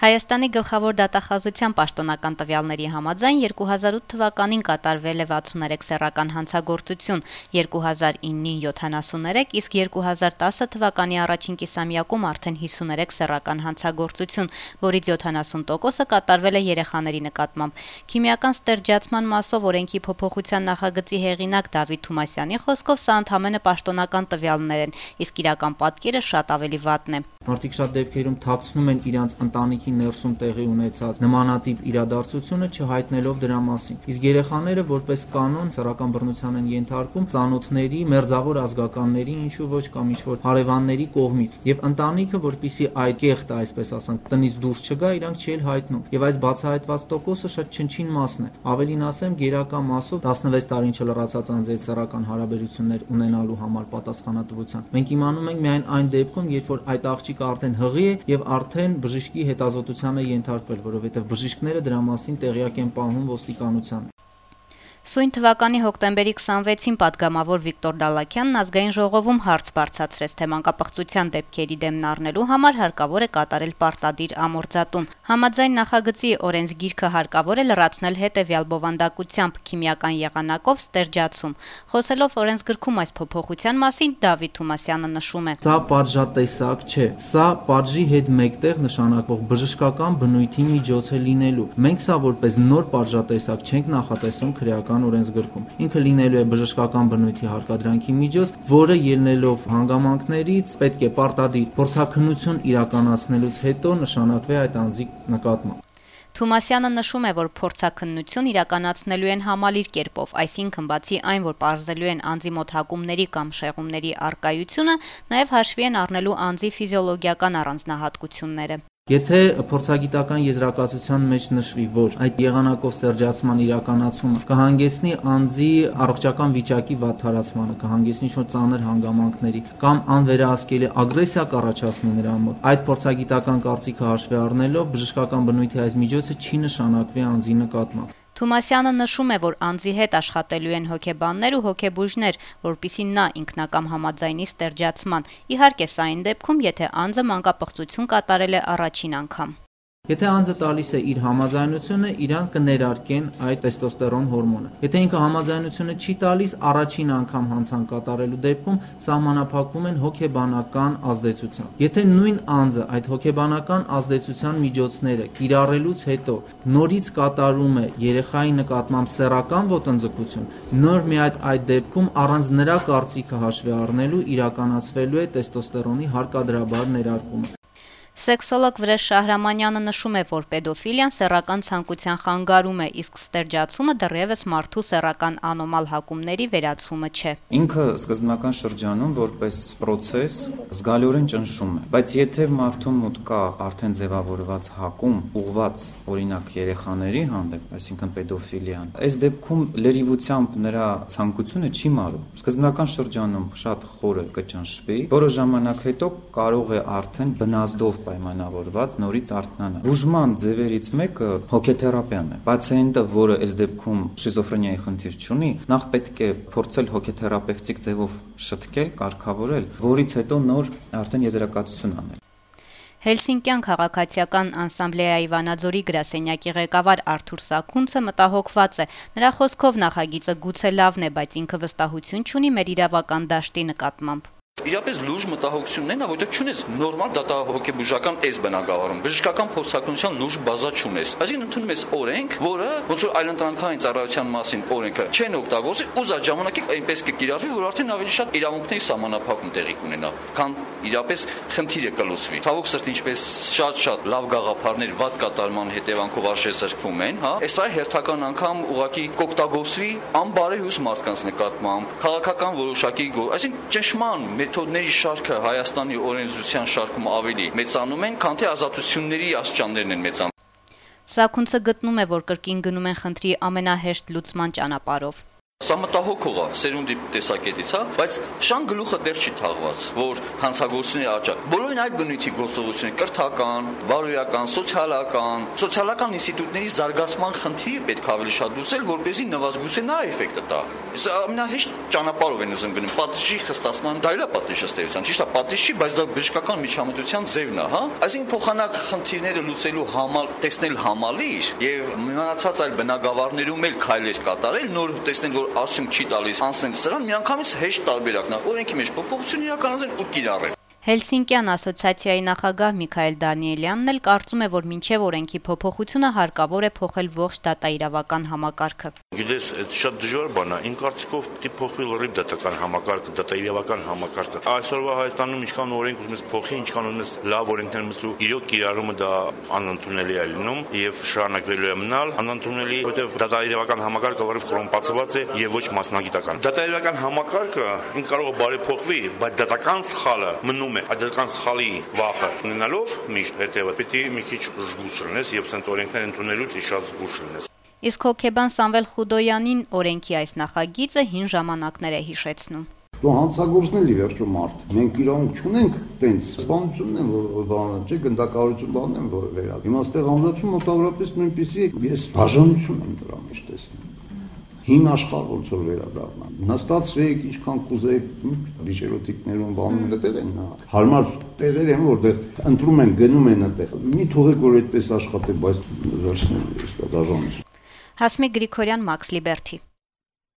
Հայաստանի գլխավոր դատախազության պաշտոնական տվյալների համաձայն 2008 թվականին կատարվել է 63 սեռական հանցագործություն, 2009-ին 73, իսկ 2010 թվականի առաջին կիսամյակում արդեն 53 սեռական հանցագործություն, որից 70%-ը կատարվել է երեխաների նկատմամբ։ Քիմիական ստերջացման մասով օրենքի փոփոխության նախագծի հեղինակ Դավիթ Թումասյանի խոսքով սա ընդամենը պաշտոնական տվյալներ են, իսկ իրական պատկերը շատ ավելի վատն է։ Մարդիկ շատ դեպքերում թաքցնում են իրանց ընտանիքի ներսում տեղի ունեցած նմանատիպ իրադարձությունը չհայտնելով դրա մասին։ Իսկ երեխաները որպես կանոն սեռական բռնության են ենթարկում ծանոթների, մերձավոր ազգականների, ինչու ոչ կամ ինչ-որ հարևանների կողմից։ Եվ ընտանիքը, որպեսզի այդ կեղտը, այսպես ասենք, տնից դուրս չգա, իրանք չի հայտնում։ Եվ այս բացահայտված տոկոսը շատ չնչին մասն է։ Ավելին ասեմ, գերակա մասով 16 տարին չլրացած անձից սեռական հարաբերություններ ունենալու համար պատասխանատվության։ Մենք իմանում ենք միայն այն դեպքում, երբ որ այդ աղջիկը արդեն հղի է եւ արդեն բժշկի հետազոտության է ենթարկվել, որովհետեւ բժիշկները դրա մասին տեղյակ են պահում ոստիկանությանը։ Սույն թվականի հոկտեմբերի 26-ին պատգամավոր Վիկտոր Դալաքյանն ազգային ժողովում հարց բարձրացրեց, թե մանկապղծության դեպքերի դեմն առնելու համար հարկավոր է կատարել պարտադիր ամորձատում։ Համաձայն նախագծի օրենսգիրքը հարկավոր է լրացնել հետևյալ բովանդակությամբ՝ քիմիական եղանակով ստերջացում։ Խոսելով օրենսգրքում այս փոփոխության մասին, Դավիթ Թումասյանը նշում է. Սա պատժատեսակ չէ, սա պատժի հետ մեկտեղ նշանակվող բժշկական բնույթի միջոց է լինելու։ Մենք սա որպես նոր պատժատեսակ չենք նախատեսում քրեական օրենսգրքում։ Ինքը լինելու է բժշկական բնույթի հարկադրանքի միջոց, որը ելնելով հանգամանքներից պետք է պարտադիր փորձաքննություն իրականացնելուց հետո նշանակվի այդ անձի նկատմամբ։ Թումասյանը նշում է, որ փորձաքննություն իրականացնելու են համալիր կերպով, այսինքն բացի այն, որ պարզելու են անձի մոտ հակումների կամ շեղումների առկայությունը, նաև հաշվի են առնելու անձի ֆիզիոլոգիական առանձնահատկությունները։ Եթե փորձագիտական եզրակացության մեջ նշվի, որ այդ եղանակով ստերջացման իրականացումը կհանգեցնի անձի առողջական վիճակի վատթարացմանը, կհանգեցնի ինչ-որ ծանր հանգամանքների կամ անվերահսկելի ագրեսիա կառաջացնի նրա մոտ, այդ փորձագիտական կարծիքը հաշվի առնելով բժշկական բնույթի այս միջոցը չի նշանակվի անձի նկատմամբ։ Թումասյանը նշում է, որ անձի հետ աշխատելու են հոգեբաններ ու հոգեբույժներ, որպեսզի նա ինքնակամ համաձայնի ստերջացման։ Իհարկե, սա այն դեպքում, եթե անձը մանկապղծություն կատարել է առաջին անգամ։ Եթե անձը տալիս է իր համաձայնությունը, իրան կներարկեն այդ տեստոստերոն հորմոնը։ Եթե ինքը համաձայնությունը չի տալիս, առաջին անգամ հանցանք կատարելու դեպքում սահմանափակվում են հոգեբանական ազդեցությամբ։ Եթե նույն անձը այդ հոգեբանական ազդեցության միջոցները կիրառելուց հետո նորից կատարում է երեխայի նկատմամբ սեռական ոտնձգություն, նոր մի այդ դեպքում առանց նրա կարծիքը հաշվի առնելու իրականացվելու է տեստոստերոնի հարկադրաբար ներարկումը։ Սեքսոլոգ Վրեժ Շահրամանյանը նշում է, որ պեդոֆիլիան սեռական ցանկության խանգարում է, իսկ ստերջացումը դեռևս մարդու սեռական անոմալ հակումների վերացումը չէ։ Ինքը սկզբնական շրջանում որպես process զգալիորեն ճնշում է, բայց եթե մարդու մոտ կա արդեն ձևավորված հակում, ուղղված օրինակ երեխաների հանդեպ, այսինքն պեդոֆիլիան, այս դեպքում լրիվությամբ նրա ցանկությունը չի մարում։ Սկզբնական շրջանում շատ խորը կճնշվի, որը ժամանակ հետո կարող է արդեն բնազդով պայմանավորված նորից արթնանալ։ Բուժման ձևերից մեկը հոգեթերապիան է։ Պացիենտը, որը այս դեպքում շիզոֆրենիայի խնդիր չունի, նախ պետք է փորձել հոգեթերապևտիկ ձևով շտկել, կարգավորել, որից հետո նոր արդեն եզրակացություն անել։ Հելսինկյան քաղաքացիական անսամբլեայի Վանաձորի գրասենյակի ղեկավար Արթուր Սաքունցը մտահոգված է։ Նրա խոսքով նախագիծը գուցե լավն է, բայց ինքը վստահություն չունի մեր իրավական դաշտի նկատմամբ։ Իրապես լուրջ մտահոգությունն է, որտեղ չունես նորմալ դատահոգեբուժական էս բնագավառում, բժշկական փորձաքննության լուրջ բազա չունես։ Այսինքն ընդունում ես օրենք, որը ոնց որ այլընտրանքային ծառայության մասին օրենքը չեն օգտագործի, ուզած ժամանակի այնպես կկիրառվի, որ արդեն ավելի շատ իրավունքների սահմանափակում տեղի կունենա, քան իրապես խնդիրը կլուծվի։ Ցավոք սրտի, ինչպես շատ լավ գաղափարներ վատ կատարման հետևանքով արժեզրկվում են, հա, այս այ հերթական անգամ ուղղակի կօգտագործվի անբարեհույս մարդկանց նկատմամբ, քաղաքական որոշակի, այսինքն ճնշման մեթոդների շարքը Հայաստանի օրենսդրության շարքում ավելի մեծանում են, քան թե ազատությունների աստիճաններն են մեծանում։ Սաքունցը գտնում է, որ կրկին գնում են խնդրի ամենահեշտ լուծման ճանապարհով։ Սա մտահոգող է սերունդի տեսակետից, հա, բայց շան գլուխը դեռ չի թաղված, որ հանցագործությունների աճը բոլորին այդ բնույթի գործողությունների կրթական, բարոյական, սոցիալական ինստիտուտների զարգացման խնդիր պետք է ավելի շատ լուծել, որպեսզի նվազգույցի նա էֆեկտը տա։ Սա ամենահեշտ ճանապարհով են ուզում գնում պատժի խստացման, դա էլ է պատժի ըստեյության, ճիշտ է, պատժ չի, բայց դա բժշկական միջամտության ձևն է, հա։ Այսինքն փոխանակ խնդիրները լուծելու համար տեսնել համալիր եւ մնացած այլ բնակավարներում էլ քայլեր կատարել, նոր տեսնել որ ասում չի տալիս անցնել սրան, միանգամից հեշտ տարբերակն է, օրենքի մեջ փոփոխություն իրականացնել ու կիրառել։ Հելսինկյան ասոցիացիայի նախագահ Միքայել Դանիելյանն էլ կարծում է, որ մինչև օրենքի փոփոխությունը հարկավոր է փոխել ողջ դատաիրավական համակարգը։ Գիտես, այդ շատ դժվար բան է։ Իմ կարծիքով պիտի փոխվի լրիվ դատական համակարգը, դատաիրավական համակարգը։ Այսօրվա Հայաստանում ինչքան օրենք ուզում ես փոխի, ինչքան ուզում ես լավ օրենքներ մտու, իրոք կիրառումը դա անընդունելի է լինում եւ շարունակվելու է մնալ անընդունելի, որովհետեւ դատաիրավական համակարգը լրիվ կոռումպացված է եւ ոչ մասնագիտական։ Դատաիրավական համակարգը ինքը կարող է բարեփոխվի, բայց դատական սխալը մնում այդ դատական սխալի վախը ունենալով միշտ հետևը պիտի մի քիչ զգուշ լինես եւ սենց օրենքներ ընդունելուց շատ զգուշ լինես։ Իսկ հոկեբան Սամվել Խուդոյանին օրենքի այս նախագիծը հին ժամանակներ է հիշեցնում։ Դու հանցագործն էլի վերջում մարդ։ Մենք իրավունք չունենք տենց սպանությունն են որ բանը, չէ, գնդակահարություն բանն են որ վերա։ Հիմա այստեղ ամուսնացում մոտավորապես նույնպիսի ես բաժանություն եմ դրա մեջ տեսնում։ Հին աշխարհ ոնց որ վերադառնա։ Նստածվեք, ինչքան կուզեք, վիճերոտիկներում բանում դեռ են նա։ Հարմար տեղեր են, որտեղ ընտրում են, գնում են այդտեղ։ Մի թողեք որ այդպես աշխատեք, բայց վերջին դաժանություն։ Հասմիկ Գրիգորյան, Մաքս Լիբերթի։